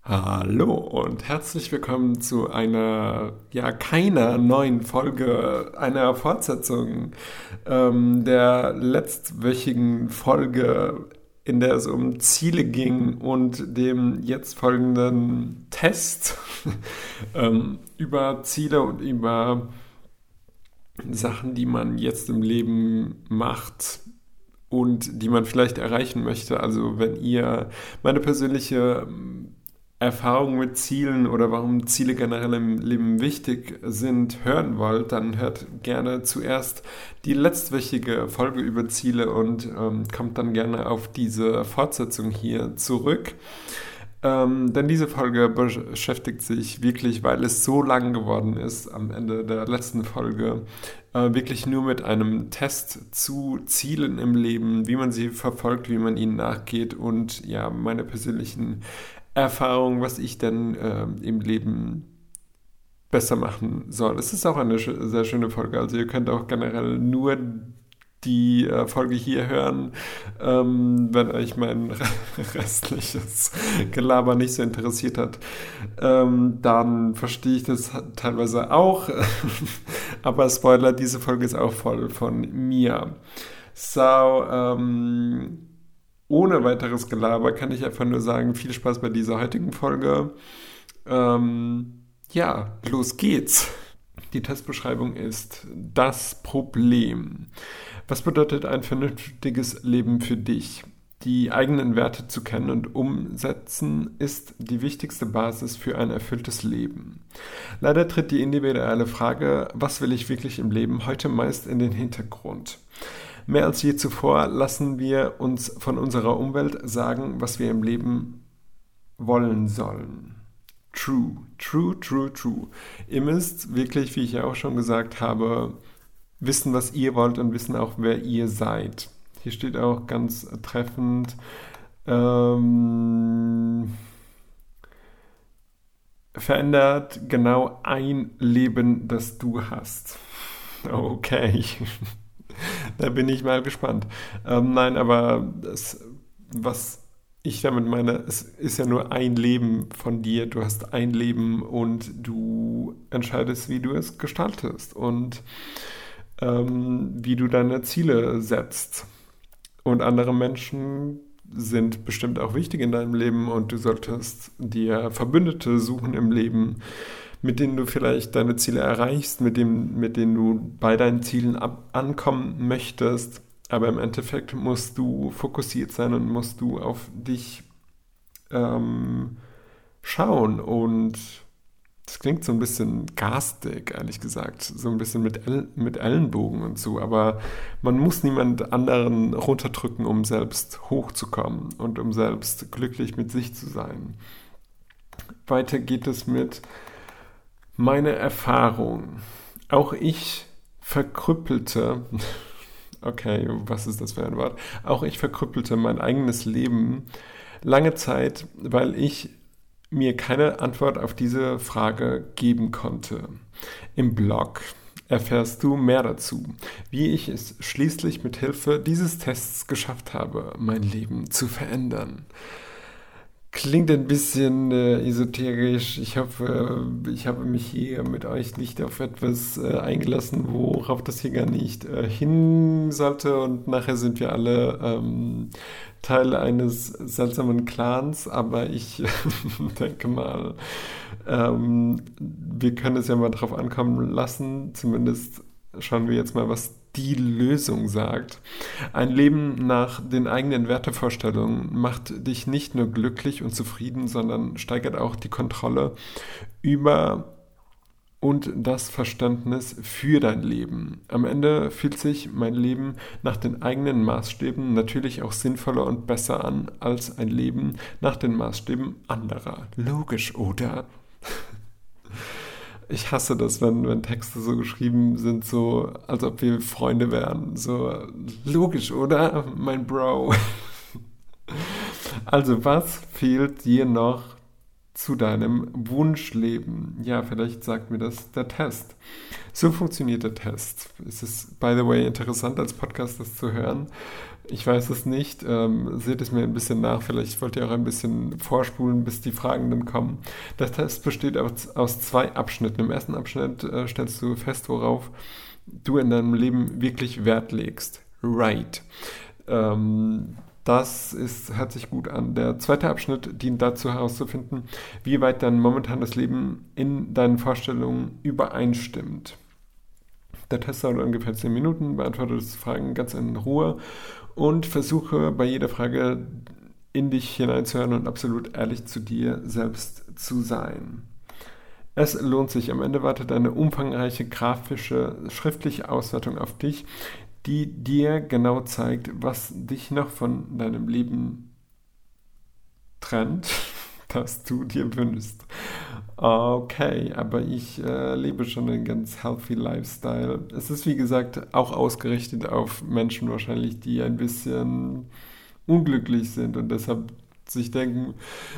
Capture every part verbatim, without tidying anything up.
Hallo und herzlich willkommen zu einer, ja, keiner neuen Folge, einer Fortsetzung ähm, der letztwöchigen Folge, in der es um Ziele ging und dem jetzt folgenden Test ähm, über Ziele und über Sachen, die man jetzt im Leben macht und die man vielleicht erreichen möchte. Also wenn ihr meine persönliche Erfahrung mit Zielen oder warum Ziele generell im Leben wichtig sind, hören wollt, dann hört gerne zuerst die letztwöchige Folge über Ziele und ähm, kommt dann gerne auf diese Fortsetzung hier zurück. Ähm, denn diese Folge beschäftigt sich wirklich, weil es so lang geworden ist, am Ende der letzten Folge, äh, wirklich nur mit einem Test zu Zielen im Leben, wie man sie verfolgt, wie man ihnen nachgeht und ja, meine persönlichen Erfahrungen, was ich denn äh, im Leben besser machen soll. Es ist auch eine sch- sehr schöne Folge, also ihr könnt auch generell nur die äh, Folge hier hören, ähm, wenn euch mein restliches Gelaber nicht so interessiert hat, ähm, dann verstehe ich das teilweise auch. Aber Spoiler, diese Folge ist auch voll von mir. So, ähm, ohne weiteres Gelaber kann ich einfach nur sagen, viel Spaß bei dieser heutigen Folge. Ähm, ja, los geht's. Die Testbeschreibung ist das Problem. Was bedeutet ein vernünftiges Leben für dich? Die eigenen Werte zu kennen und umsetzen ist die wichtigste Basis für ein erfülltes Leben. Leider tritt die individuelle Frage, was will ich wirklich im Leben, heute meist in den Hintergrund. Mehr als je zuvor lassen wir uns von unserer Umwelt sagen, was wir im Leben wollen sollen. True, true, true, true. Ihr müsst wirklich, wie ich ja auch schon gesagt habe, wissen, was ihr wollt und wissen auch, wer ihr seid. Hier steht auch ganz treffend, ähm, verändert genau ein Leben, das du hast. Okay, da bin ich mal gespannt. Ähm, nein, aber das, was ich damit meine, es ist ja nur ein Leben von dir. Du hast ein Leben und du entscheidest, wie du es gestaltest und ähm, wie du deine Ziele setzt. Und andere Menschen sind bestimmt auch wichtig in deinem Leben und du solltest dir Verbündete suchen im Leben, mit denen du vielleicht deine Ziele erreichst, mit, dem, mit denen du bei deinen Zielen ab, ankommen möchtest. Aber im Endeffekt musst du fokussiert sein und musst du auf dich ähm, schauen. Und das klingt so ein bisschen garstig, ehrlich gesagt. So ein bisschen mit, El mit Ellenbogen und so. Aber man muss niemand anderen runterdrücken, um selbst hochzukommen und um selbst glücklich mit sich zu sein. Weiter geht es mit meine Erfahrung. Auch ich verkrüppelte, okay, was ist das für ein Wort? Auch ich verkrüppelte mein eigenes Leben lange Zeit, weil ich mir keine Antwort auf diese Frage geben konnte. Im Blog erfährst du mehr dazu, wie ich es schließlich mit Hilfe dieses Tests geschafft habe, mein Leben zu verändern. Klingt ein bisschen äh, esoterisch. Ich hoffe, äh, ich habe mich hier mit euch nicht auf etwas äh, eingelassen, worauf das hier gar nicht äh, hin sollte. Und nachher sind wir alle ähm, Teil eines seltsamen Clans. Aber ich denke mal, ähm, wir können es ja mal drauf ankommen lassen. Zumindest schauen wir jetzt mal, was die Lösung sagt. Ein Leben nach den eigenen Wertevorstellungen macht dich nicht nur glücklich und zufrieden, sondern steigert auch die Kontrolle über und das Verständnis für dein Leben. Am Ende fühlt sich mein Leben nach den eigenen Maßstäben natürlich auch sinnvoller und besser an als ein Leben nach den Maßstäben anderer. Logisch, oder? Ich hasse das, wenn, wenn Texte so geschrieben sind, so als ob wir Freunde wären. So logisch, oder? Mein Bro. Also, was fehlt dir noch zu deinem Wunschleben? Ja, vielleicht sagt mir das der Test. So funktioniert der Test. Es ist, by the way, interessant als Podcast das zu hören. Ich weiß es nicht. Ähm, seht es mir ein bisschen nach. Vielleicht wollt ihr auch ein bisschen vorspulen, bis die Fragen dann kommen. Der Test besteht aus, aus zwei Abschnitten. Im ersten Abschnitt äh, stellst du fest, worauf du in deinem Leben wirklich Wert legst. Right. Ähm, Das ist, hört sich gut an. Der zweite Abschnitt dient dazu herauszufinden, wie weit dein momentanes Leben in deinen Vorstellungen übereinstimmt. Der Test dauert ungefähr zehn Minuten, beantworte die Fragen ganz in Ruhe und versuche bei jeder Frage in dich hineinzuhören und absolut ehrlich zu dir selbst zu sein. Es lohnt sich. Am Ende wartet eine umfangreiche grafische, schriftliche Auswertung auf dich, die dir genau zeigt, was dich noch von deinem Leben trennt, das du dir wünschst. Okay, aber ich äh, lebe schon einen ganz healthy Lifestyle. Es ist, wie gesagt, auch ausgerichtet auf Menschen wahrscheinlich, die ein bisschen unglücklich sind und deshalb sich denken,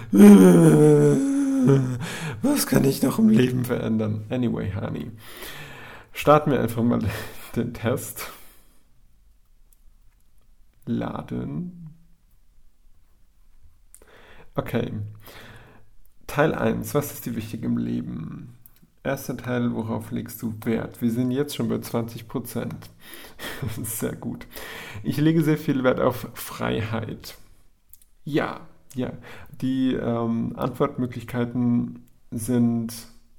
was kann ich noch im Leben verändern? Anyway, honey, starten wir einfach mal den Test. Laden. Okay. Teil eins. Was ist dir wichtig im Leben? Erster Teil, worauf legst du Wert? Wir sind jetzt schon bei zwanzig Prozent. Sehr gut. Ich lege sehr viel Wert auf Freiheit. Ja, ja. Die ähm, Antwortmöglichkeiten sind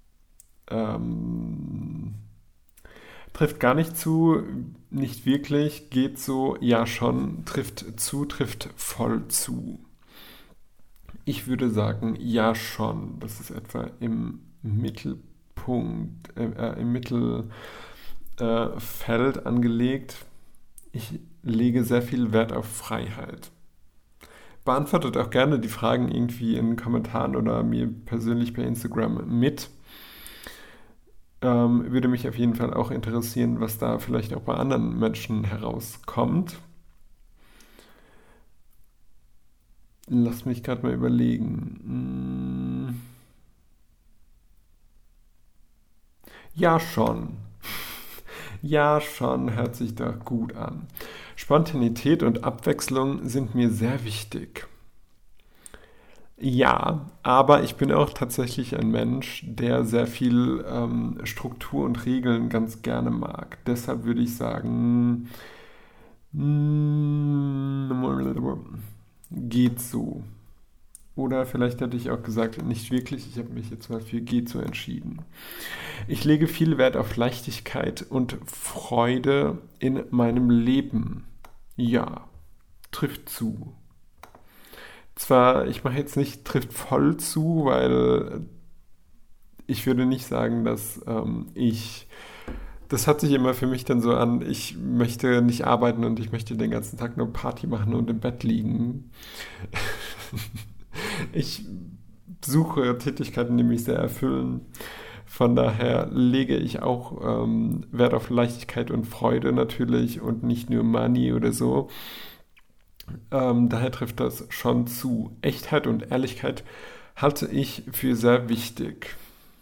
ähm, trifft gar nicht zu, nicht wirklich, geht so, ja schon, trifft zu, trifft voll zu. Ich würde sagen, ja schon. Das ist etwa im Mittelpunkt, äh, im Mittelfeld äh, angelegt. Ich lege sehr viel Wert auf Freiheit. Beantwortet auch gerne die Fragen irgendwie in Kommentaren oder mir persönlich per Instagram mit. Ähm, würde mich auf jeden Fall auch interessieren, was da vielleicht auch bei anderen Menschen herauskommt. Lass mich gerade mal überlegen. Hm. Ja, schon. Ja, schon, hört sich da gut an. Spontanität und Abwechslung sind mir sehr wichtig. Ja, aber ich bin auch tatsächlich ein Mensch, der sehr viel ähm, Struktur und Regeln ganz gerne mag. Deshalb würde ich sagen, mm, geht so. Oder vielleicht hätte ich auch gesagt, nicht wirklich, ich habe mich jetzt mal für geht so entschieden. Ich lege viel Wert auf Leichtigkeit und Freude in meinem Leben. Ja, trifft zu. Zwar, ich mache jetzt nicht, trifft voll zu, weil ich würde nicht sagen, dass ähm, ich, das hat sich immer für mich dann so an, ich möchte nicht arbeiten und ich möchte den ganzen Tag nur Party machen und im Bett liegen. Ich suche Tätigkeiten, die mich sehr erfüllen. Von daher lege ich auch ähm, Wert auf Leichtigkeit und Freude natürlich und nicht nur Money oder so. Ähm, daher trifft das schon zu. Echtheit und Ehrlichkeit halte ich für sehr wichtig.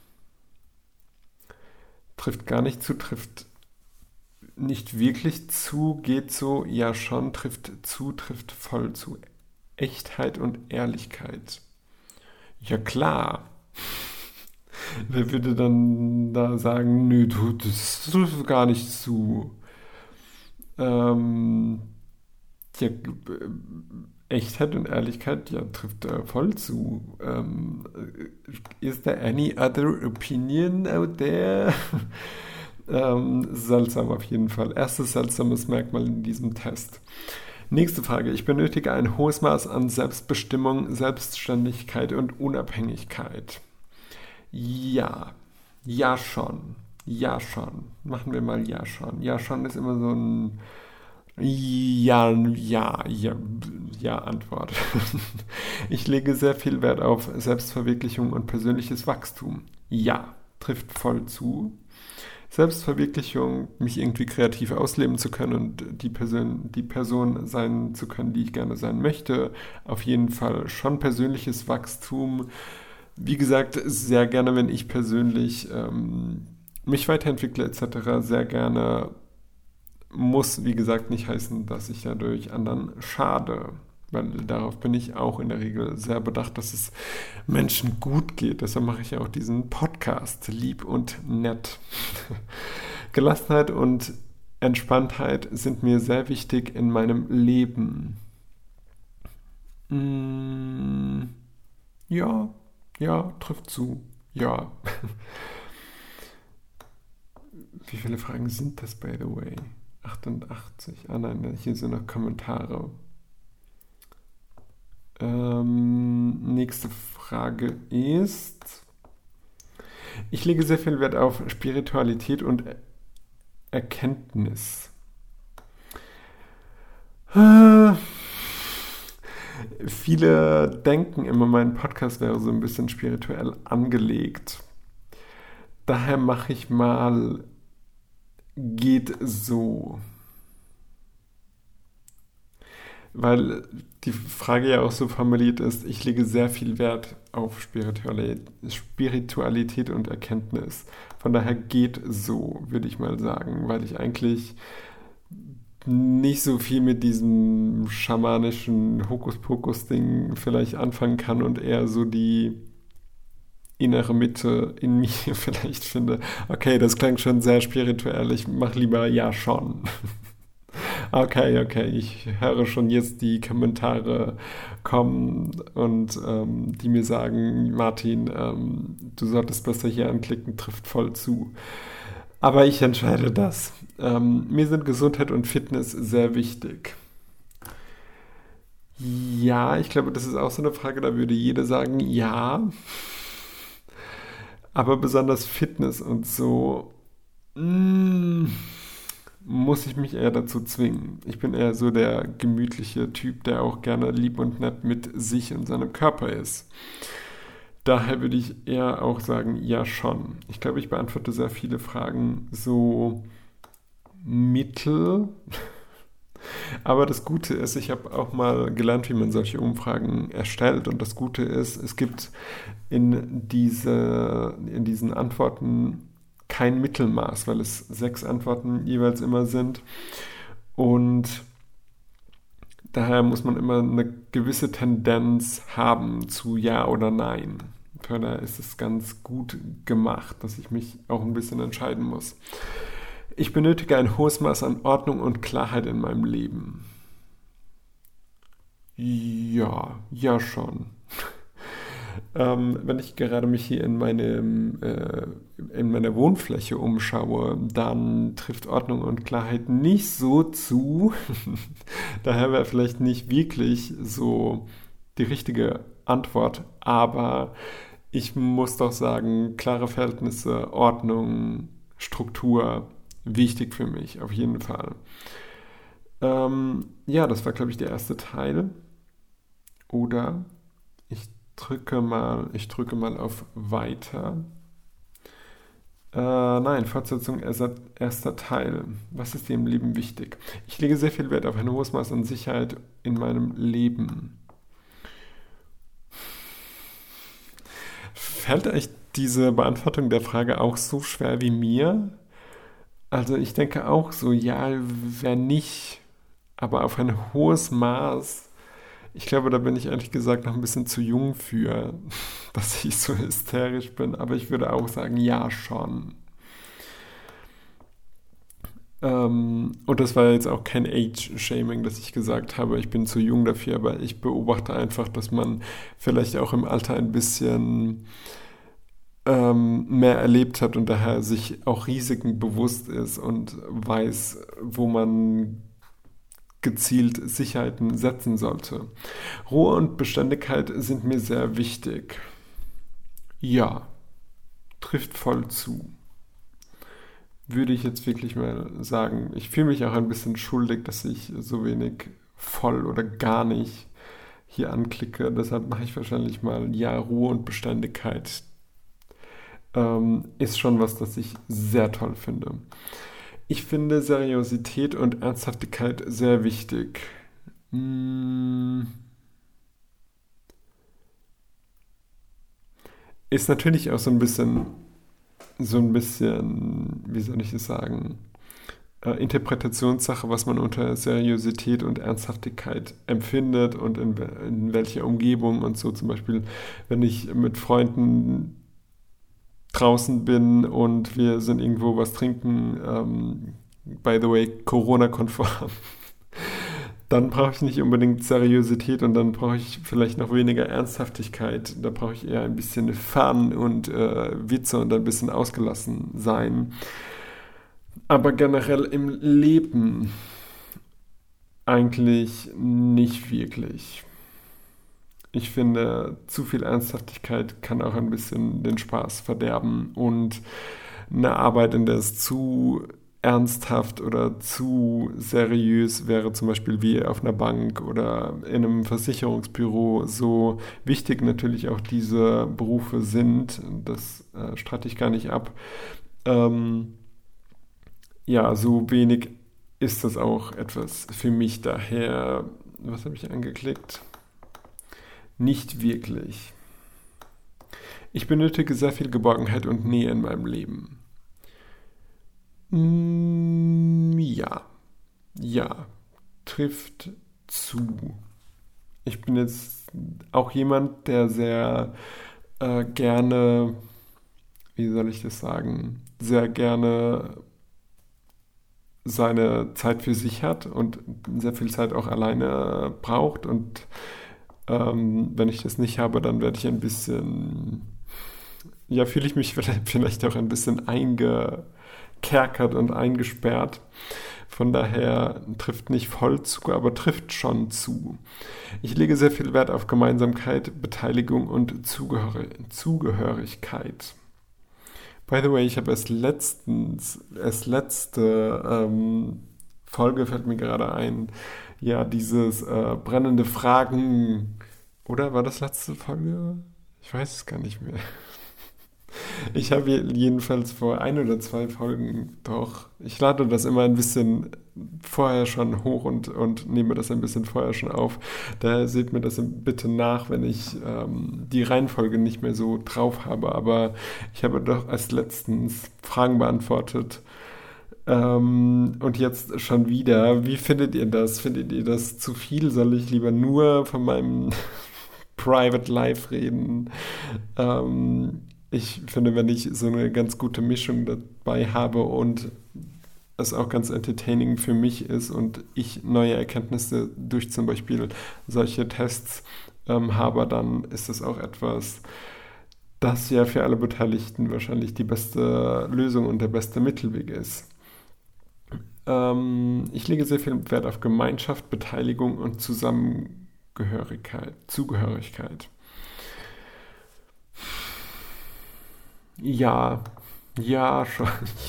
Trifft gar nicht zu, trifft nicht wirklich zu, geht so, ja schon, trifft zu, trifft voll zu. Echtheit und Ehrlichkeit. Ja klar. Wer würde dann da sagen, nö, du, das trifft gar nicht zu. Ähm, ja, Echtheit und Ehrlichkeit, ja, trifft da voll zu. Ähm, is there any other opinion out there? ähm, seltsam auf jeden Fall. Erstes seltsames Merkmal in diesem Test. Nächste Frage. Ich benötige ein hohes Maß an Selbstbestimmung, Selbstständigkeit und Unabhängigkeit. Ja, ja schon, ja schon. Machen wir mal ja schon. Ja schon ist immer so ein ja, ja, ja, ja Antwort. Ich lege sehr viel Wert auf Selbstverwirklichung und persönliches Wachstum. Ja, trifft voll zu. Selbstverwirklichung, mich irgendwie kreativ ausleben zu können und die Person, die Person sein zu können, die ich gerne sein möchte. Auf jeden Fall schon persönliches Wachstum, Wie gesagt, sehr gerne, wenn ich persönlich ähm, mich weiterentwickle et cetera, sehr gerne. Muss, wie gesagt, nicht heißen, dass ich dadurch anderen schade. Weil darauf bin ich auch in der Regel sehr bedacht, dass es Menschen gut geht. Deshalb mache ich ja auch diesen Podcast, lieb und nett. Gelassenheit und Entspanntheit sind mir sehr wichtig in meinem Leben. Mm, ja, ja, trifft zu. Ja. Wie viele Fragen sind das, by the way? achtundachtzig. Ah nein, hier sind noch Kommentare. Ähm, nächste Frage ist: Ich lege sehr viel Wert auf Spiritualität und Erkenntnis. Äh, Viele denken immer, mein Podcast wäre so ein bisschen spirituell angelegt. Daher mache ich mal geht so. Weil die Frage ja auch so formuliert ist, ich lege sehr viel Wert auf Spiritualität und Erkenntnis. Von daher geht so, würde ich mal sagen, weil ich eigentlich nicht so viel mit diesem schamanischen Hokuspokus-Ding vielleicht anfangen kann und eher so die innere Mitte in mir vielleicht finde. Okay, das klang schon sehr spirituell, ich mache lieber ja schon. Okay, okay, ich höre schon jetzt die Kommentare kommen und ähm, die mir sagen, Martin, ähm, du solltest besser hier anklicken, trifft voll zu. Aber ich entscheide das. Ähm, mir sind Gesundheit und Fitness sehr wichtig. Ja, ich glaube, das ist auch so eine Frage, da würde jeder sagen, ja. Aber besonders Fitness und so, mm, muss ich mich eher dazu zwingen. Ich bin eher so der gemütliche Typ, der auch gerne lieb und nett mit sich und seinem Körper ist. Daher würde ich eher auch sagen, ja schon. Ich glaube, ich beantworte sehr viele Fragen so mittel. Aber das Gute ist, ich habe auch mal gelernt, wie man solche Umfragen erstellt. Und das Gute ist, es gibt in, diese, in diesen Antworten kein Mittelmaß, weil es sechs Antworten jeweils immer sind. Und daher muss man immer eine gewisse Tendenz haben zu Ja oder Nein. Von daher ist es ganz gut gemacht, dass ich mich auch ein bisschen entscheiden muss. Ich benötige ein hohes Maß an Ordnung und Klarheit in meinem Leben. Ja, ja schon. Ähm, wenn ich gerade mich hier in, meinem, äh, in meiner Wohnfläche umschaue, dann trifft Ordnung und Klarheit nicht so zu. Daher wäre vielleicht nicht wirklich so die richtige Antwort, aber ich muss doch sagen, klare Verhältnisse, Ordnung, Struktur, wichtig für mich, auf jeden Fall. Ähm, ja, das war, glaube ich, der erste Teil. Oder ich drücke mal, ich drücke mal auf Weiter. Äh, nein, Fortsetzung, erster, erster Teil. Was ist dir im Leben wichtig? Ich lege sehr viel Wert auf ein hohes Maß an Sicherheit in meinem Leben. Fällt euch diese Beantwortung der Frage auch so schwer wie mir? Also ich denke auch so, ja, wer nicht, aber auf ein hohes Maß. Ich glaube, da bin ich ehrlich gesagt noch ein bisschen zu jung für, dass ich so hysterisch bin, aber ich würde auch sagen, ja schon. Ähm, und das war jetzt auch kein Age-Shaming, dass ich gesagt habe, ich bin zu jung dafür, aber ich beobachte einfach, dass man vielleicht auch im Alter ein bisschen ähm, mehr erlebt hat und daher sich auch Risiken bewusst ist und weiß, wo man gezielt Sicherheiten setzen sollte. Ruhe und Beständigkeit sind mir sehr wichtig. Ja, trifft voll zu. Würde ich jetzt wirklich mal sagen. Ich fühle mich auch ein bisschen schuldig, dass ich so wenig voll oder gar nicht hier anklicke. Deshalb mache ich wahrscheinlich mal ja, Ruhe und Beständigkeit. Ähm, ist schon was, das ich sehr toll finde. Ich finde Seriosität und Ernsthaftigkeit sehr wichtig. Hm, ist natürlich auch so ein bisschen, so ein bisschen, wie soll ich es sagen, äh, Interpretationssache, was man unter Seriosität und Ernsthaftigkeit empfindet und in, in welcher Umgebung und so. Zum Beispiel, wenn ich mit Freunden draußen bin und wir sind irgendwo was trinken, ähm, by the way, Corona-konform, dann brauche ich nicht unbedingt Seriosität und dann brauche ich vielleicht noch weniger Ernsthaftigkeit. Da brauche ich eher ein bisschen Fun und äh, Witze und ein bisschen ausgelassen sein. Aber generell im Leben eigentlich nicht wirklich. Ich finde, zu viel Ernsthaftigkeit kann auch ein bisschen den Spaß verderben und eine Arbeit, in der es zu ernsthaft oder zu seriös wäre, zum Beispiel wie auf einer Bank oder in einem Versicherungsbüro, so wichtig natürlich auch diese Berufe sind, das äh, streite ich gar nicht ab. Ähm, ja, so wenig ist das auch etwas für mich. Daher, was habe ich angeklickt? Nicht wirklich. Ich benötige sehr viel Geborgenheit und Nähe in meinem Leben. Mm, ja, ja, trifft zu. Ich bin jetzt auch jemand, der sehr äh, gerne, wie soll ich das sagen, sehr gerne seine Zeit für sich hat und sehr viel Zeit auch alleine braucht. Und ähm, wenn ich das nicht habe, dann werde ich ein bisschen, ja, fühle ich mich vielleicht auch ein bisschen eingekerkert und eingesperrt. Von daher trifft nicht voll zu, aber trifft schon zu. Ich lege sehr viel Wert auf Gemeinsamkeit, Beteiligung und Zugehör Zugehörigkeit. By the way, ich habe erst letztens, erst letzte ähm, Folge fällt mir gerade ein, ja, dieses äh, brennende Fragen, oder war das letzte Folge? Ich weiß es gar nicht mehr. Ich habe jedenfalls vor ein oder zwei Folgen doch, ich lade das immer ein bisschen vorher schon hoch und, und nehme das ein bisschen vorher schon auf. Daher seht mir das bitte nach, wenn ich ähm, die Reihenfolge nicht mehr so drauf habe. Aber ich habe doch erst letztens Fragen beantwortet. Ähm, und jetzt schon wieder. Wie findet ihr das? Findet ihr das zu viel? Soll ich lieber nur von meinem Private Life reden? Ähm, Ich finde, wenn ich so eine ganz gute Mischung dabei habe und es auch ganz entertaining für mich ist und ich neue Erkenntnisse durch zum Beispiel solche Tests ähm, habe, dann ist es auch etwas, das ja für alle Beteiligten wahrscheinlich die beste Lösung und der beste Mittelweg ist. Ähm, ich lege sehr viel Wert auf Gemeinschaft, Beteiligung und Zusammengehörigkeit, Zugehörigkeit. Ja, ja, schon.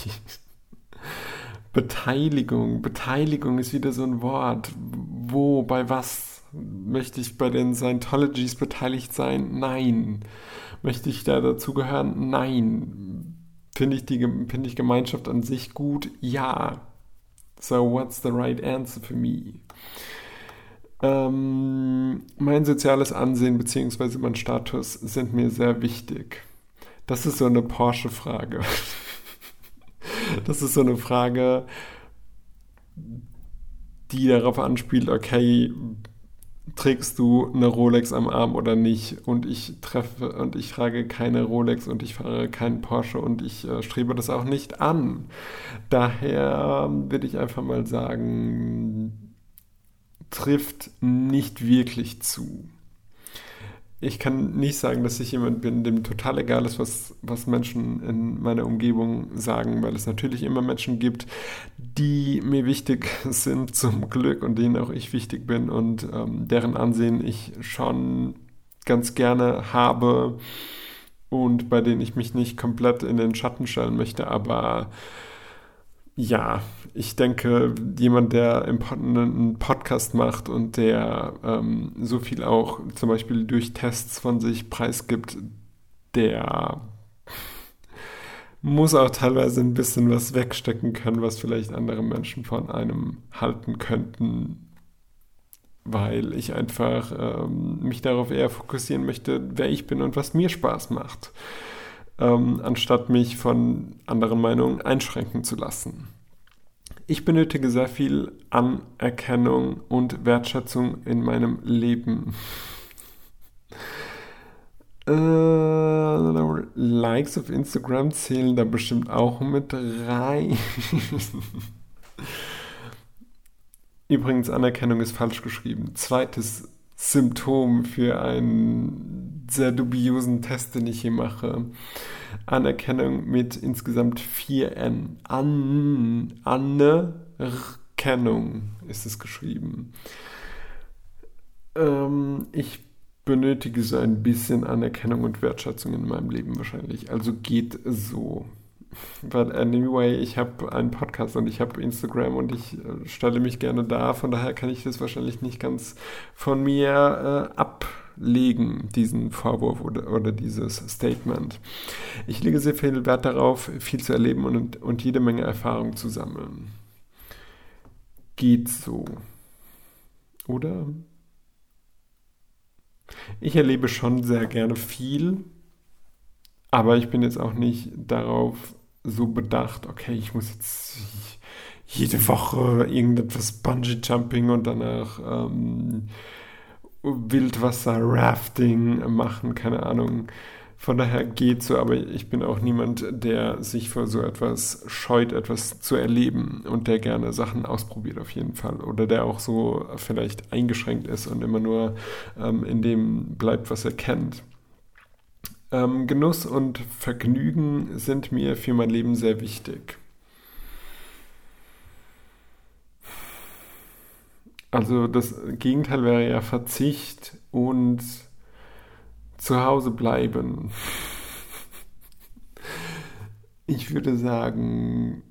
Beteiligung. Beteiligung ist wieder so ein Wort. Wo, bei was? Möchte ich bei den Scientologies beteiligt sein? Nein. Möchte ich da dazugehören? Nein. Finde ich die finde ich Gemeinschaft an sich gut? Ja. So, what's the right answer for me? Ähm, mein soziales Ansehen bzw. mein Status sind mir sehr wichtig. Das ist so eine Porsche-Frage. Das ist so eine Frage, die darauf anspielt, okay, trägst du eine Rolex am Arm oder nicht? Und ich treffe und ich trage keine Rolex und ich fahre keinen Porsche und ich äh, strebe das auch nicht an. Daher würde ich einfach mal sagen, trifft nicht wirklich zu. Ich kann nicht sagen, dass ich jemand bin, dem total egal ist, was, was Menschen in meiner Umgebung sagen, weil es natürlich immer Menschen gibt, die mir wichtig sind zum Glück und denen auch ich wichtig bin und ähm, deren Ansehen ich schon ganz gerne habe und bei denen ich mich nicht komplett in den Schatten stellen möchte, aber ja, ich denke, jemand, der im Pod einen Podcast macht und der ähm, so viel auch zum Beispiel durch Tests von sich preisgibt, der muss auch teilweise ein bisschen was wegstecken können, was vielleicht andere Menschen von einem halten könnten. weil ich einfach ähm, mich darauf eher fokussieren möchte, wer ich bin und was mir Spaß macht, ähm, anstatt mich von anderen Meinungen einschränken zu lassen. Ich benötige sehr viel Anerkennung und Wertschätzung in meinem Leben. Äh, Likes auf Instagram zählen da bestimmt auch mit rein. Übrigens, Anerkennung ist falsch geschrieben. Zweites Symptom für einen sehr dubiosen Test, den ich hier mache. Anerkennung mit insgesamt vier N. An, Anerkennung ist es geschrieben. Ähm, ich benötige so ein bisschen Anerkennung und Wertschätzung in meinem Leben wahrscheinlich. Also geht so. But anyway, ich habe einen Podcast und ich habe Instagram und ich äh, stelle mich gerne da. Von daher kann ich das wahrscheinlich nicht ganz von mir äh, ablegen, diesen Vorwurf oder, oder dieses Statement. Ich lege sehr viel Wert darauf, viel zu erleben und, und jede Menge Erfahrung zu sammeln. Geht so. Oder? Ich erlebe schon sehr gerne viel, aber ich bin jetzt auch nicht darauf so bedacht, okay, ich muss jetzt jede Woche irgendetwas Bungee-Jumping und danach ähm, Wildwasser-Rafting machen, keine Ahnung. Von daher geht so, aber ich bin auch niemand, der sich vor so etwas scheut, etwas zu erleben und der gerne Sachen ausprobiert auf jeden Fall. Oder der auch so vielleicht eingeschränkt ist und immer nur ähm, in dem bleibt, was er kennt. Ähm, Genuss und Vergnügen sind mir für mein Leben sehr wichtig. Also das Gegenteil wäre ja Verzicht und zu Hause bleiben. Ich würde sagen,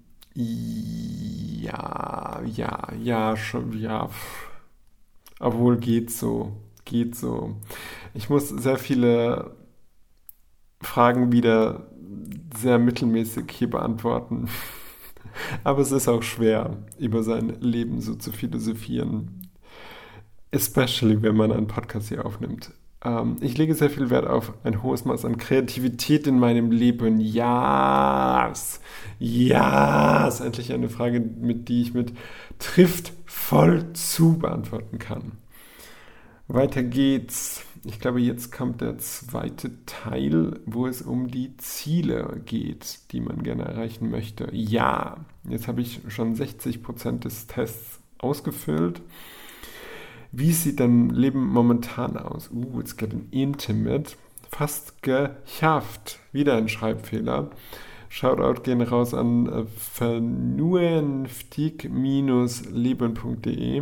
ja, ja, ja, schon, ja. pff. Obwohl geht so, geht so. Ich muss sehr viele Fragen wieder sehr mittelmäßig hier beantworten. Aber es ist auch schwer, über sein Leben so zu philosophieren. Especially, wenn man einen Podcast hier aufnimmt. Ähm, ich lege sehr viel Wert auf ein hohes Maß an Kreativität in meinem Leben. Ja, yes. Ja, yes. Ist endlich eine Frage, mit die ich mit trifft voll zu beantworten kann. Weiter geht's. Ich glaube, jetzt kommt der zweite Teil, wo es um die Ziele geht, die man gerne erreichen möchte. Ja, jetzt habe ich schon sechzig Prozent des Tests ausgefüllt. Wie sieht dein Leben momentan aus? Uh, it's getting intimate. Fast geschafft. Wieder ein Schreibfehler. Shoutout gehen raus an äh, vernünftig leben punkt de.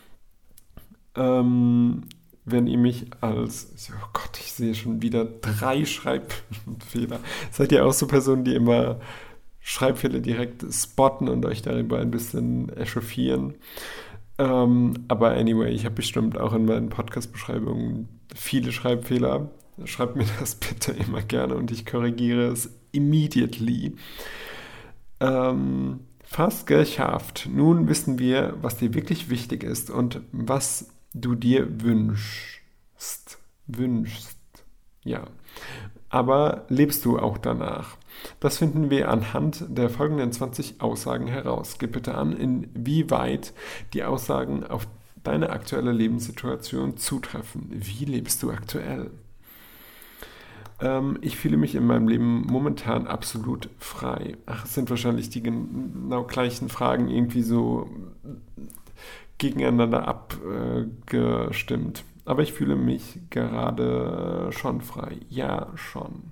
Ähm, wenn ihr mich als, oh Gott, ich sehe schon wieder drei Schreibfehler. Seid ihr auch so Personen, die immer Schreibfehler direkt spotten und euch darüber ein bisschen echauffieren? Ähm, aber anyway, ich habe bestimmt auch in meinen Podcast-Beschreibungen viele Schreibfehler. Schreibt mir das bitte immer gerne und ich korrigiere es immediately. Ähm, fast geschafft. Nun wissen wir, was dir wirklich wichtig ist und was du dir wünschst. Wünschst. Ja. Aber lebst du auch danach? Das finden wir anhand der folgenden zwanzig Aussagen heraus. Gib bitte an, inwieweit die Aussagen auf deine aktuelle Lebenssituation zutreffen. Wie lebst du aktuell? Ähm, ich fühle mich in meinem Leben momentan absolut frei. Ach, es sind wahrscheinlich die genau gleichen Fragen irgendwie so gegeneinander abgestimmt. Aber ich fühle mich gerade schon frei. Ja, schon.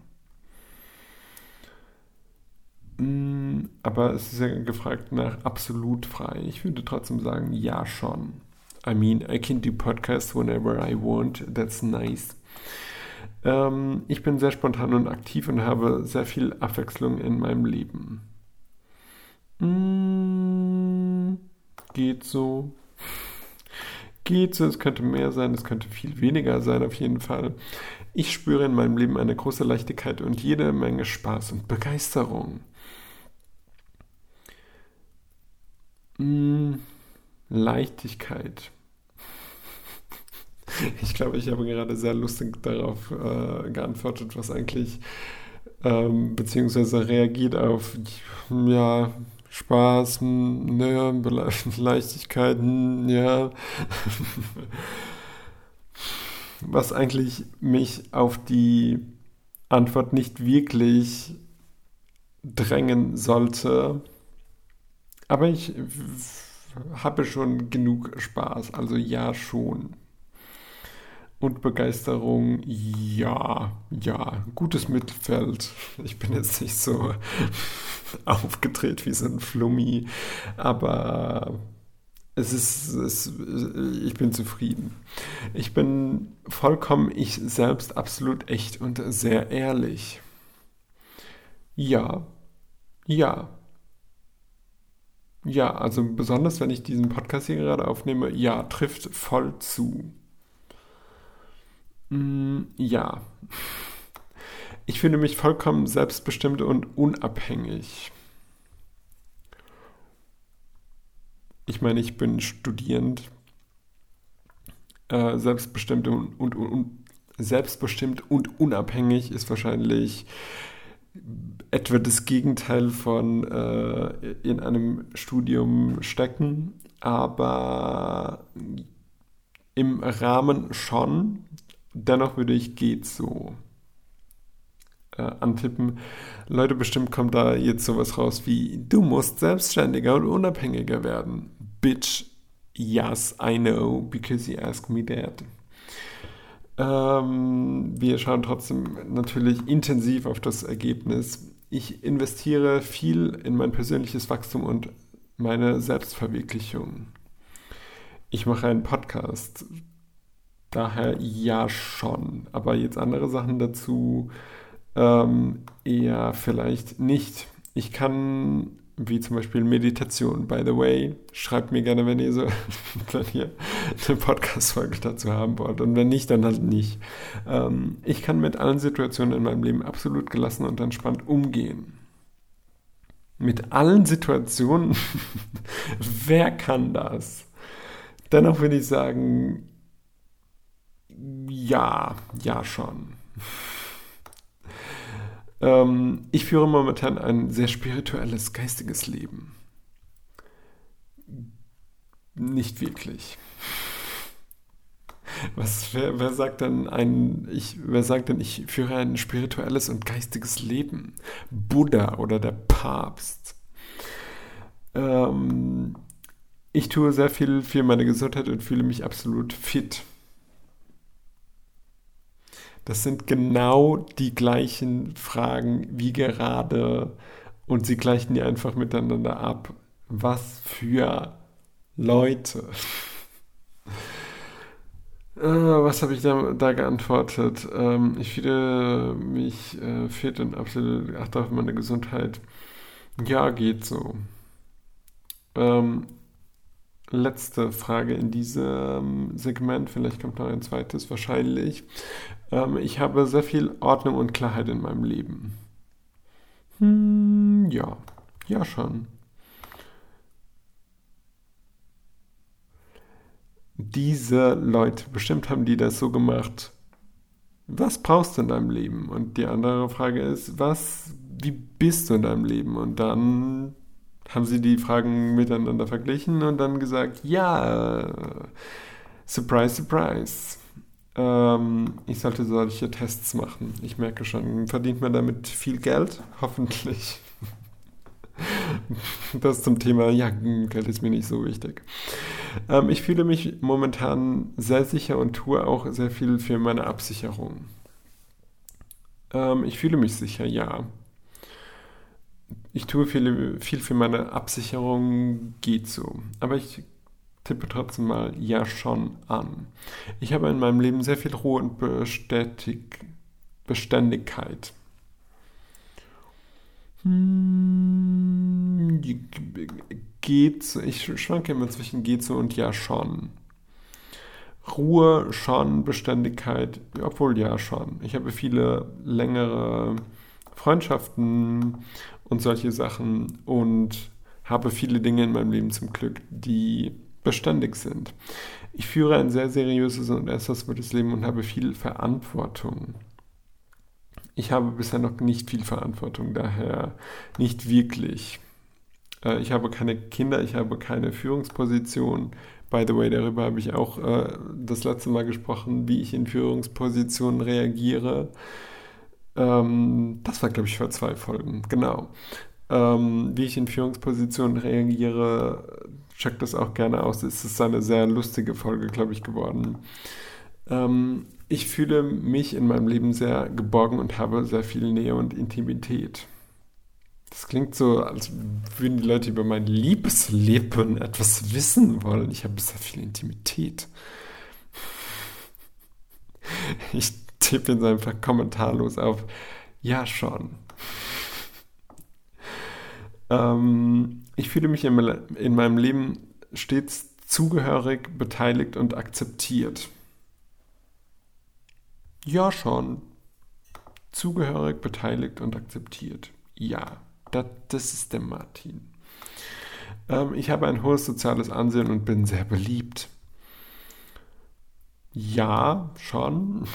Aber es ist ja gefragt nach absolut frei. Ich würde trotzdem sagen, ja schon. I mean, I can do podcasts whenever I want. That's nice. Ähm, ich bin sehr spontan und aktiv und habe sehr viel Abwechslung in meinem Leben. Mm, geht so. Geht so, es könnte mehr sein, es könnte viel weniger sein auf jeden Fall. Ich spüre in meinem Leben eine große Leichtigkeit und jede Menge Spaß und Begeisterung. Mm, Leichtigkeit. Ich glaube, ich habe gerade sehr lustig darauf äh, geantwortet, was eigentlich, ähm, beziehungsweise reagiert auf, ja, Spaß, hm, ne, Bele- Leichtigkeit, hm, ja. Was eigentlich mich auf die Antwort nicht wirklich drängen sollte. Aber ich habe schon genug Spaß, also ja schon. Und Begeisterung, ja, ja, gutes Mittelfeld. Ich bin jetzt nicht so aufgedreht wie so ein Flummi, aber es ist, es, ich bin zufrieden. Ich bin vollkommen ich selbst, absolut echt und sehr ehrlich. Ja, ja, ja, also besonders wenn ich diesen Podcast hier gerade aufnehme, ja, trifft voll zu. Mm, ja, ich fühle mich vollkommen selbstbestimmt und unabhängig. Ich meine, ich bin studierend, äh, selbstbestimmt und, und, und selbstbestimmt und unabhängig ist wahrscheinlich etwa das Gegenteil von äh, in einem Studium stecken, aber im Rahmen schon. Dennoch würde ich geht so äh, antippen. Leute, bestimmt kommt da jetzt sowas raus wie, du musst selbstständiger und unabhängiger werden. Bitch, yes, I know, because you asked me that. Ähm, wir schauen trotzdem natürlich intensiv auf das Ergebnis. Ich investiere viel in mein persönliches Wachstum und meine Selbstverwirklichung. Ich mache einen Podcast, daher ja schon, aber jetzt andere Sachen dazu ähm, eher vielleicht nicht. Ich kann, wie zum Beispiel Meditation, by the way, schreibt mir gerne, wenn ihr so wenn ihr eine Podcast-Folge dazu haben wollt. Und wenn nicht, dann halt nicht. Ähm, ich kann mit allen Situationen in meinem Leben absolut gelassen und entspannt umgehen. Mit allen Situationen? Wer kann das? Dennoch würde ich sagen, ja, ja schon. Ähm, ich führe momentan ein sehr spirituelles, geistiges Leben. Nicht wirklich. Was, wer, wer sagt denn ein, ich, wer sagt denn, ich führe ein spirituelles und geistiges Leben? Buddha oder der Papst. Ähm, ich tue sehr viel für meine Gesundheit und fühle mich absolut fit. Das sind genau die gleichen Fragen wie gerade und sie gleichen die einfach miteinander ab. Was für Leute. Äh, was habe ich da, da geantwortet? Ähm, ich fühle mich äh, fit und absolut achte auf meine Gesundheit. Ja, geht so. Ähm, letzte Frage in diesem Segment. Vielleicht kommt noch ein zweites, wahrscheinlich. Ähm, ich habe sehr viel Ordnung und Klarheit in meinem Leben. Hm, ja, ja schon. Diese Leute, bestimmt haben die das so gemacht. Was brauchst du in deinem Leben? Und die andere Frage ist, was, wie bist du in deinem Leben? Und dann haben sie die Fragen miteinander verglichen und dann gesagt, ja, äh, surprise, surprise. Ähm, ich sollte solche Tests machen. Ich merke schon, verdient man damit viel Geld? Hoffentlich. Das zum Thema, ja, Geld ist mir nicht so wichtig. Ähm, ich fühle mich momentan sehr sicher und tue auch sehr viel für meine Absicherung. Ähm, ich fühle mich sicher, ja. Ich tue viel, viel für meine Absicherung, geht so. Aber ich tippe trotzdem mal ja schon an. Ich habe in meinem Leben sehr viel Ruhe und Bestätig Beständigkeit. Hm, geht so. Ich schwanke immer zwischen geht so und ja schon. Ruhe schon, Beständigkeit, obwohl ja schon. Ich habe viele längere Freundschaften und solche Sachen und habe viele Dinge in meinem Leben zum Glück, die beständig sind. Ich führe ein sehr seriöses und ernsthaftes Leben und habe viel Verantwortung. Ich habe bisher noch nicht viel Verantwortung, daher nicht wirklich. Äh, ich habe keine Kinder, ich habe keine Führungsposition. By the way, darüber habe ich auch äh, das letzte Mal gesprochen, wie ich in Führungspositionen reagiere. Ähm, das war, glaube ich, vor zwei Folgen, genau. Ähm, wie ich in Führungspositionen reagiere, checkt das auch gerne aus. Es ist eine sehr lustige Folge, glaube ich, geworden. Ähm, ich fühle mich in meinem Leben sehr geborgen und habe sehr viel Nähe und Intimität. Das klingt so, als würden die Leute über mein Liebesleben etwas wissen wollen. Ich habe sehr viel Intimität. Ich tippe jetzt einfach kommentarlos auf, ja schon. Ähm, ich fühle mich in, in meinem Leben stets zugehörig, beteiligt und akzeptiert. Ja schon. Zugehörig, beteiligt und akzeptiert. Ja, das, das ist der Martin. Ähm, ich habe ein hohes soziales Ansehen und bin sehr beliebt. Ja, schon.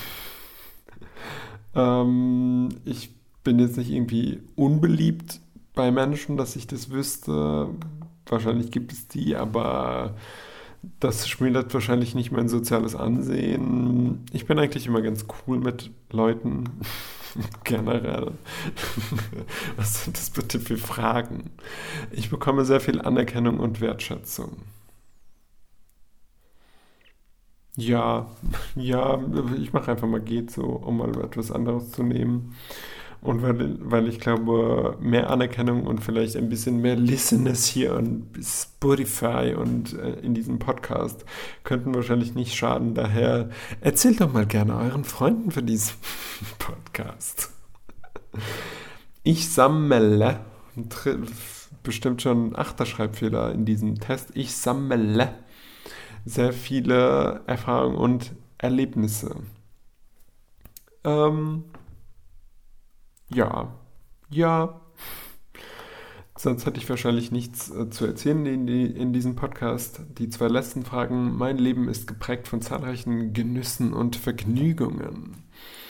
ähm, ich bin jetzt nicht irgendwie unbeliebt bei Menschen, dass ich das wüsste. Wahrscheinlich gibt es die, aber das schmälert wahrscheinlich nicht mein soziales Ansehen. Ich bin eigentlich immer ganz cool mit Leuten. Generell. Was sind das bitte für Fragen? Ich bekomme sehr viel Anerkennung und Wertschätzung. Ja, ja, ich mache einfach mal geht so, um mal etwas anderes zu nehmen. Und weil, weil ich glaube, mehr Anerkennung und vielleicht ein bisschen mehr Listeners hier an Spotify und äh, in diesem Podcast könnten wahrscheinlich nicht schaden. Daher erzählt doch mal gerne euren Freunden für diesen Podcast. Ich sammle, bestimmt schon ein achter Schreibfehler in diesem Test, ich sammle sehr viele Erfahrungen und Erlebnisse. Ähm, ja, ja. Sonst hätte ich wahrscheinlich nichts äh, zu erzählen in, die, in diesem Podcast. Die zwei letzten Fragen. Mein Leben ist geprägt von zahlreichen Genüssen und Vergnügungen.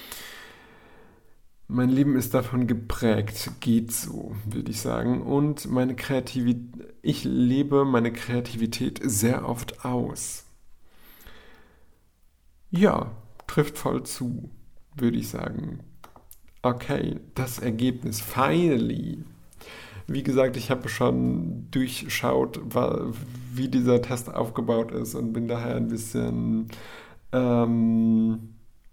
Mein Leben ist davon geprägt, geht so, würde ich sagen. Und meine Kreativität, ich lebe meine Kreativität sehr oft aus. Ja, trifft voll zu, würde ich sagen. Okay, das Ergebnis, finally. Wie gesagt, ich habe schon durchschaut, wie dieser Test aufgebaut ist und bin daher ein bisschen ähm,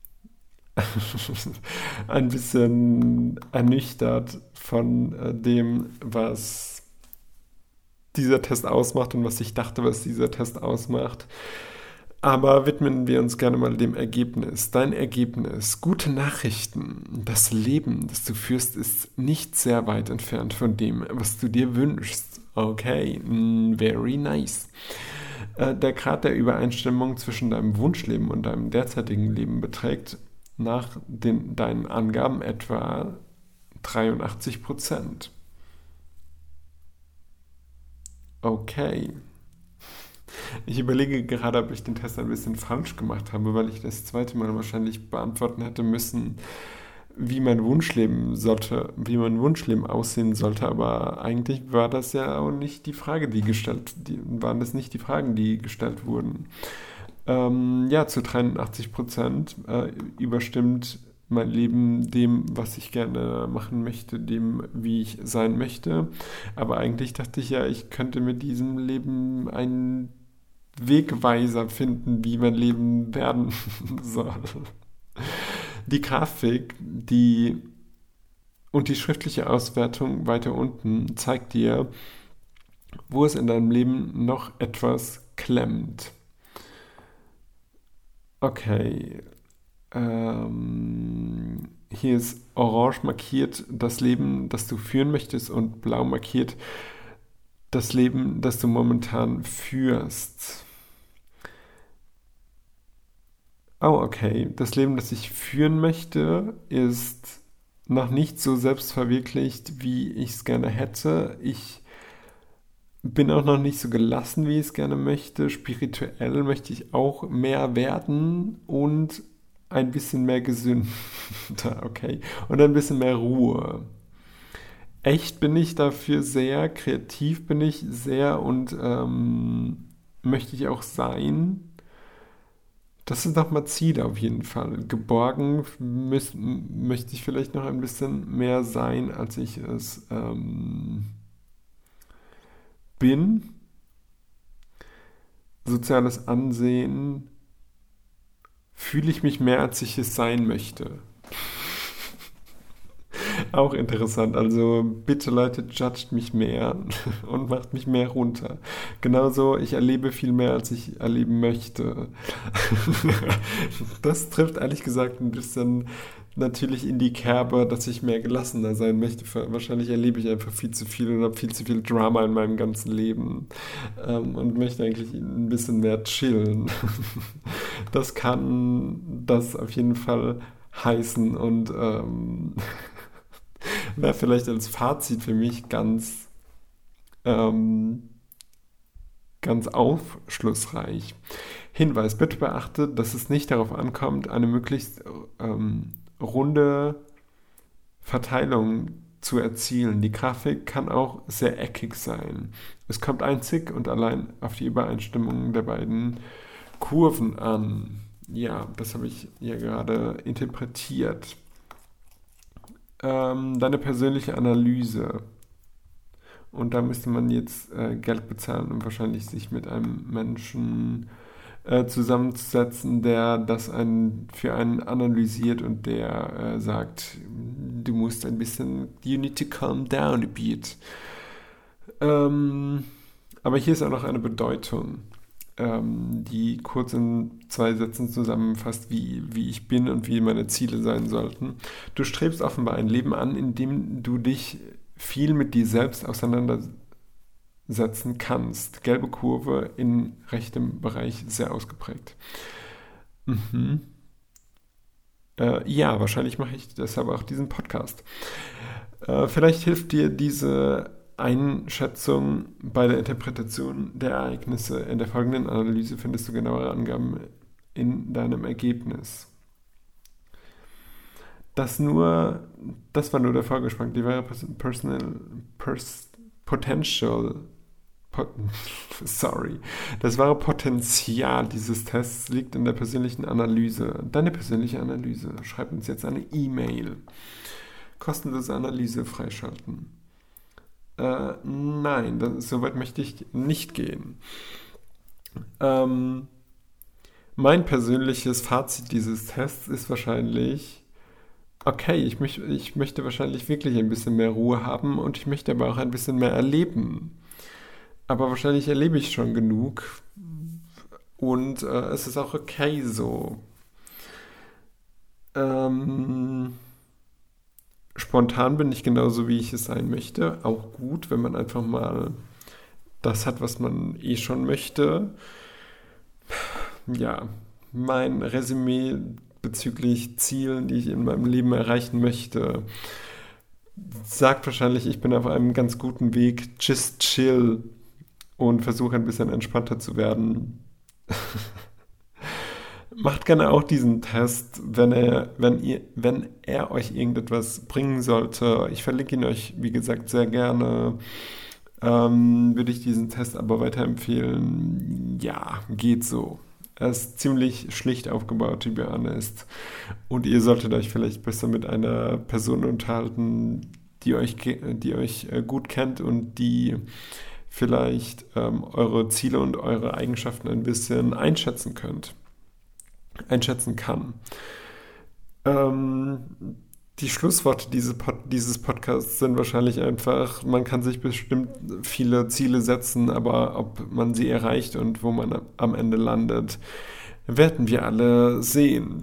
ein bisschen ernüchtert von äh, dem, was dieser Test ausmacht und was ich dachte, was dieser Test ausmacht. Aber widmen wir uns gerne mal dem Ergebnis. Dein Ergebnis, gute Nachrichten. Das Leben, das du führst, ist nicht sehr weit entfernt von dem, was du dir wünschst. Okay, very nice. Der Grad der Übereinstimmung zwischen deinem Wunschleben und deinem derzeitigen Leben beträgt nach den, deinen Angaben etwa dreiundachtzig Prozent. Okay. Ich überlege gerade, ob ich den Test ein bisschen falsch gemacht habe, weil ich das zweite Mal wahrscheinlich beantworten hätte müssen, wie mein Wunschleben sollte, wie mein Wunschleben aussehen sollte, aber eigentlich war das ja auch nicht die Frage, die gestellt, die, waren das nicht die Fragen, die gestellt wurden. Ähm, ja, zu dreiundachtzig Prozent äh, überstimmt mein Leben dem, was ich gerne machen möchte, dem, wie ich sein möchte. Aber eigentlich dachte ich ja, ich könnte mit diesem Leben einen Wegweiser finden, wie mein Leben werden soll. Die Grafik, die und die schriftliche Auswertung weiter unten zeigt dir, wo es in deinem Leben noch etwas klemmt. Okay. Ähm, hier ist orange markiert das Leben, das du führen möchtest und blau markiert das Leben, das du momentan führst. Oh, okay. Das Leben, das ich führen möchte, ist noch nicht so selbstverwirklicht, wie ich es gerne hätte. Ich bin auch noch nicht so gelassen, wie ich es gerne möchte. Spirituell möchte ich auch mehr werden und ein bisschen mehr gesünder, okay, und ein bisschen mehr Ruhe. Echt bin ich dafür sehr, kreativ bin ich sehr und ähm, möchte ich auch sein. Das sind doch mal Ziele auf jeden Fall. Geborgen müß, möchte ich vielleicht noch ein bisschen mehr sein, als ich es ähm, bin. Soziales Ansehen fühle ich mich mehr, als ich es sein möchte. Auch interessant. Also bitte Leute, judgt mich mehr und macht mich mehr runter. Genauso, ich erlebe viel mehr, als ich erleben möchte. Das trifft ehrlich gesagt ein bisschen natürlich in die Kerbe, dass ich mehr gelassener sein möchte. Wahrscheinlich erlebe ich einfach viel zu viel und habe viel zu viel Drama in meinem ganzen Leben ähm, und möchte eigentlich ein bisschen mehr chillen. Das kann das auf jeden Fall heißen und ähm, wäre vielleicht als Fazit für mich ganz, ähm, ganz aufschlussreich. Hinweis, bitte beachte, dass es nicht darauf ankommt, eine möglichst ähm, runde Verteilung zu erzielen. Die Grafik kann auch sehr eckig sein. Es kommt einzig und allein auf die Übereinstimmung der beiden Kurven an. Ja, das habe ich hier gerade interpretiert. Ähm, deine persönliche Analyse. Und da müsste man jetzt äh, Geld bezahlen, um wahrscheinlich sich mit einem Menschen äh, zusammenzusetzen, der das ein, für einen analysiert und der äh, sagt, du musst ein bisschen, you need to calm down a bit. Ähm, aber hier ist auch noch eine Bedeutung, ähm, die kurz in zwei Sätzen zusammenfasst, wie, wie ich bin und wie meine Ziele sein sollten. Du strebst offenbar ein Leben an, in dem du dich viel mit dir selbst auseinandersetzen kannst. Gelbe Kurve in rechtem Bereich sehr ausgeprägt. Mhm. Äh, ja, wahrscheinlich mache ich deshalb auch diesen Podcast. Äh, vielleicht hilft dir diese Einschätzung bei der Interpretation der Ereignisse. In der folgenden Analyse findest du genauere Angaben in deinem Ergebnis. Das nur, das war nur der Vorgeschmack. Die wahre Personal, Pers, Potential, pot, sorry, das wahre Potenzial dieses Tests liegt in der persönlichen Analyse. Deine persönliche Analyse. Schreib uns jetzt eine E-Mail. Kostenlose Analyse freischalten. Äh, nein, das, so weit möchte ich nicht gehen. Ähm, mein persönliches Fazit dieses Tests ist wahrscheinlich, okay, ich, möch, ich möchte wahrscheinlich wirklich ein bisschen mehr Ruhe haben und ich möchte aber auch ein bisschen mehr erleben. Aber wahrscheinlich erlebe ich schon genug und äh, es ist auch okay so. Ähm... Spontan bin ich genauso, wie ich es sein möchte. Auch gut, wenn man einfach mal das hat, was man eh schon möchte. Ja, mein Resümee bezüglich Zielen, die ich in meinem Leben erreichen möchte, sagt wahrscheinlich, ich bin auf einem ganz guten Weg. Just chill und versuche ein bisschen entspannter zu werden. Macht gerne auch diesen Test, wenn er, wenn ihr, wenn er euch irgendetwas bringen sollte. Ich verlinke ihn euch, wie gesagt, sehr gerne. Ähm, würde ich diesen Test aber weiterempfehlen. Ja, geht so. Er ist ziemlich schlicht aufgebaut, to be honest. Und ihr solltet euch vielleicht besser mit einer Person unterhalten, die euch, die euch gut kennt und die vielleicht ähm, eure Ziele und eure Eigenschaften ein bisschen einschätzen könnt. einschätzen kann. Ähm, die Schlussworte dieses, Pod- dieses Podcasts sind wahrscheinlich einfach, man kann sich bestimmt viele Ziele setzen, aber ob man sie erreicht und wo man am Ende landet, werden wir alle sehen.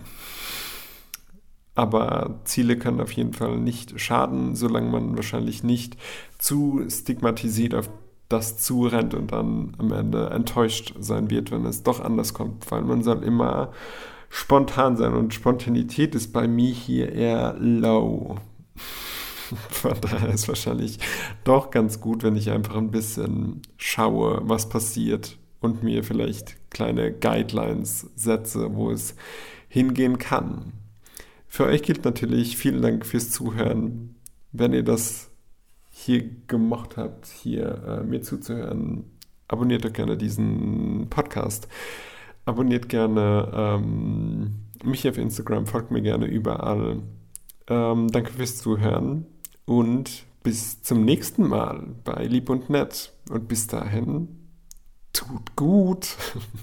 Aber Ziele können auf jeden Fall nicht schaden, solange man wahrscheinlich nicht zu stigmatisiert auf das zurennt und dann am Ende enttäuscht sein wird, wenn es doch anders kommt, weil man soll immer spontan sein und Spontanität ist bei mir hier eher low. Von daher ist wahrscheinlich doch ganz gut, wenn ich einfach ein bisschen schaue, was passiert und mir vielleicht kleine Guidelines setze, wo es hingehen kann. Für euch gilt natürlich, vielen Dank fürs Zuhören. Wenn ihr das hier gemocht habt, hier äh, mir zuzuhören, abonniert doch gerne diesen Podcast. Abonniert gerne ähm, mich auf Instagram, folgt mir gerne überall. Ähm, danke fürs Zuhören und bis zum nächsten Mal bei Lieb und Nett. Und bis dahin, tut gut.